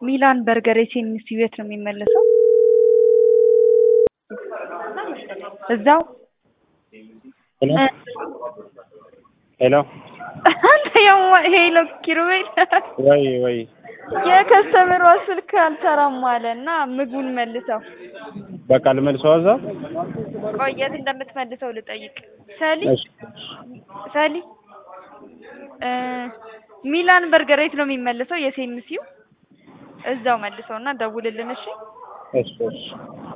ሚላን በርገር የሴሚሲ ቤት ነው የሚመለሰው? እዛው ሄሎ አንተ ያው ሄሎ ኪሩቤል ወይ የከስተመሯ ስልክ አልሰራም አለና ምግቡን መልሰው በቃ ልመልሰው እዛ ቆየት እንደምትመልሰው ልጠይቅ። ሰሊ ሚላን በርገር የት ነው የሚመለሰው? የሴሚሲው እዛው መልሰውና ደውልልን። እሺ እሺ